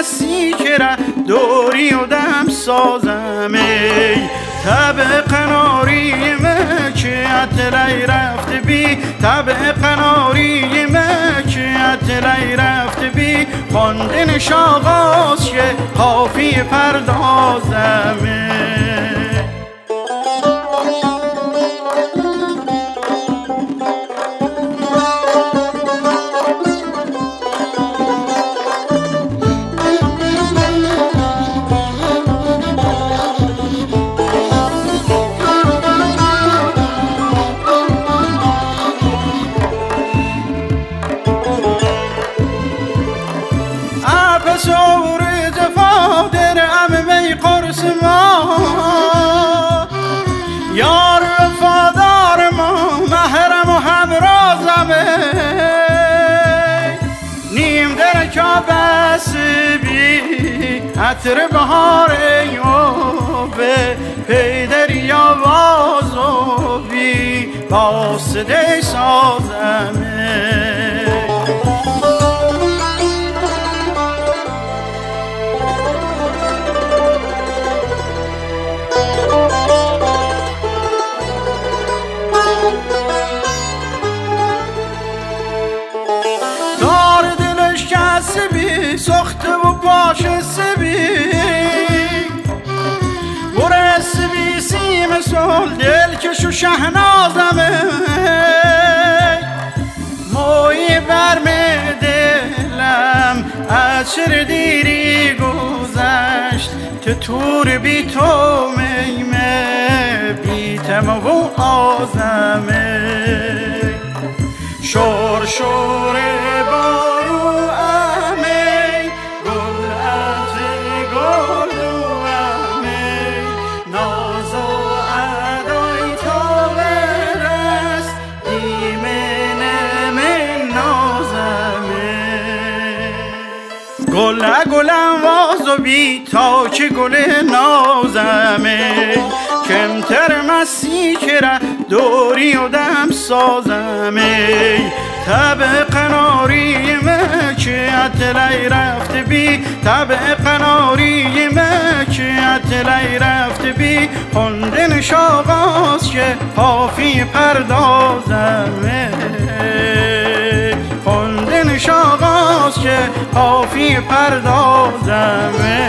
مستی که را دوری و دم سازم ای تب قناری مکیت لی رفت بی تب قناری مکیت لی رفت بی خواندن شاغاز که قافی پردازم سور جفا درم می قرص ما یار وفادار ما محرم و همرازم نیم درکا بس بی عطر بهار یوبه پیدری آواز و بی باسده سازم سخته و پاش سبی بره سبی سیم سال دل کشو شهنازمه موی برم دلم از شر دیری گذشت که تور بی تو میمه بیتم و آزمه شور شور بارو گلم واز و بی تا که گل نازمه کمتر مستی که را دوری و دم سازمه تب قناری مکیت لی رفت بی تب قناری مکیت لی رفت بی خوندن شاغاز که قافی پردازمه خوندن شاغاز که قافی پردازمه